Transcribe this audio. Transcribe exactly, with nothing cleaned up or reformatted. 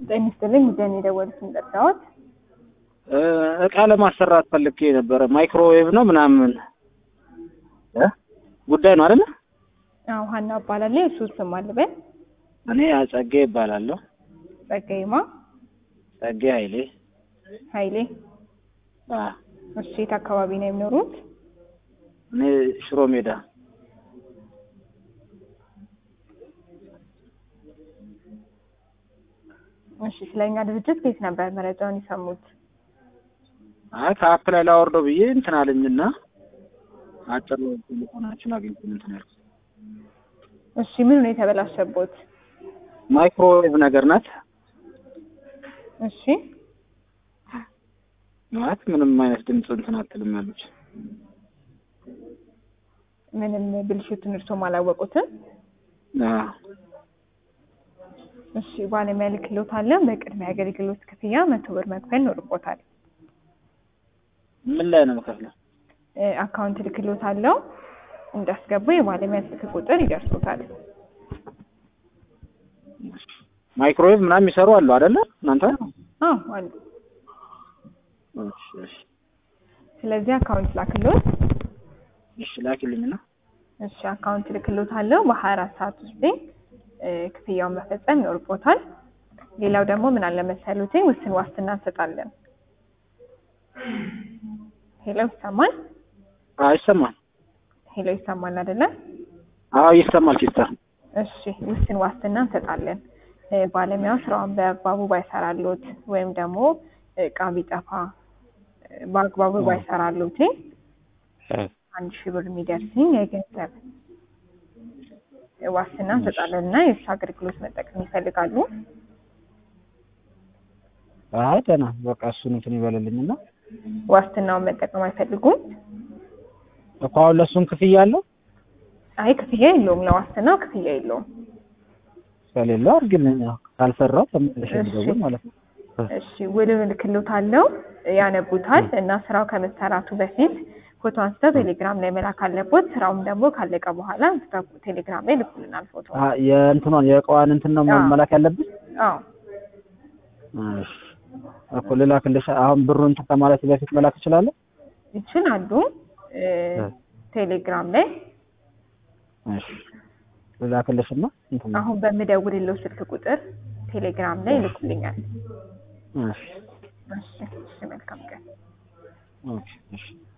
ጤና ይስጥልኝ ደኔ ደወልኩኝ ጠጣሁት እቃ ለማሰራት ፈልጌ ነበር ማይክሮዌቭ ነው ምናምን እ ጉዳይ ነው አይደል? አዎ ሀና እባላለሁ እሱ ስም አለበል እኔ አጸጌ እባላለሁ ጸጌማ ጸጌ ኃይሌ ኃይሌ አ እሺ የት አካባቢ ነው የሚኖሩት? እኔ ሽሮ ሜዳ እሺ ስለኛ ድርጅት ከየት ነበር መረጃውን የሰሙት? አይ ከአፕ ላይ ላወርደው ብዬ እንትን አለኝና አጭር ቴሌፎናችን አግኝተን እንትን ያልኩት። እሺ ምን ነው የተበላሸበት? ማይክሮዌቭ ነገር ናት። እሺ ማለት ምንም አይነት ድምጽ እንትን አትልም አለች። ምንም ብልሽቱን እርሶም አላወቁትም? አዎ እሺ ባለሙያ ልክሎታል በቅድሚያ አገልግሎት ክፍያ መቶ ብር መክፈል ይኖርቦታል። ምን ላይ ነው የምከፍለው? አካውንት ልክሎታል እንዳስገቡ የባለሙያ ስልክ ቁጥር ይደርሶታል። ማይክሮዌቭ ምናምን የሚሰሩ አሉ አይደለ እናንተ? አዎ አሉ። እሺ እሺ ስለዚህ አካውንት ላክሎት። እሺ ላኪልኝና እሺ አካውንት ልክሎታል በሃያ አራት ሰዓት ውስጥ ክፍያውን መፈጸም ይኖርቦታል። ሌላው ደግሞ ምን አለ መሰሉት ውስን ዋስትና እንሰጣለን። ሄሎ ይሰማል? አዎ ይሰማል። ሄሎ ይሰማል አይደለ? አዎ ይሰማል ሲስተር። እሺ ውስን ዋስትና እንሰጣለን። ባለሙያው ስራውን በአግባቡ ባይሰራሉት ወይም ደግሞ እቃ ቢጠፋ በአግባቡ ባይሰራሉት አንድ ሺህ ብር የሚደርስኝ የገንዘብ ዋስትና እንሰጣለንና የእሱ አገልግሎት መጠቀም ይፈልጋሉ? አይ ደህና በቃ እሱን እንትን ይበልልኝና ዋስትናውን መጠቀም አይፈልጉም? እኮ አሁን ለእሱም ክፍያ አለው? አይ ክፍያ የለውም ለዋስትናው ክፍያ የለውም። ስለሌለው አድርግልኝ ካልሰራው ተመልሼ ልደውል ማለት ነው። እሺ ውሉን ልክሎታለሁ ያነቡታል እና ስራው ከመሰራቱ በፊት ፎቶ አንስተው ቴሌግራም ላይ መላክ አለበት። ስራውም ደግሞ ካለቀ በኋላ አንስተው ቴሌግራም ላይ ልኩልናል ፎቶ። አ የእንትኗን የቋን እንትን ነው መላክ ያለብን? አዎ እሺ እኮ ልላክልሽ አሁን ብሩን እንትን ከማለት በፊት መላክ እችላለሁ? ይችላሉ ቴሌግራም ላይ። እሺ ልላክልሽና እንትን አሁን በምደውልልው ስልክ ቁጥር ቴሌግራም ላይ ልኩልኛል። እሺ እሺ እሺ መልካም ቀን። ኦኬ እሺ